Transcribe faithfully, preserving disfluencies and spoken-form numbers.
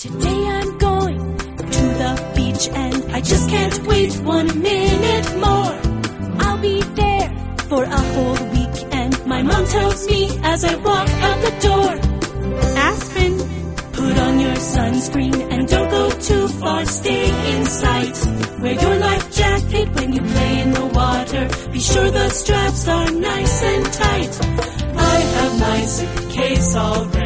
Today I'm going to the beach and I just can't wait one minute more. I'll be there for a whole week and my mom tells me as I walk out the door, Aspen, put on your sunscreen and don't go too far, stay in sight. Wear your life jacket when you play in the water, be sure the straps are nice and tight. I have my suitcase all ready.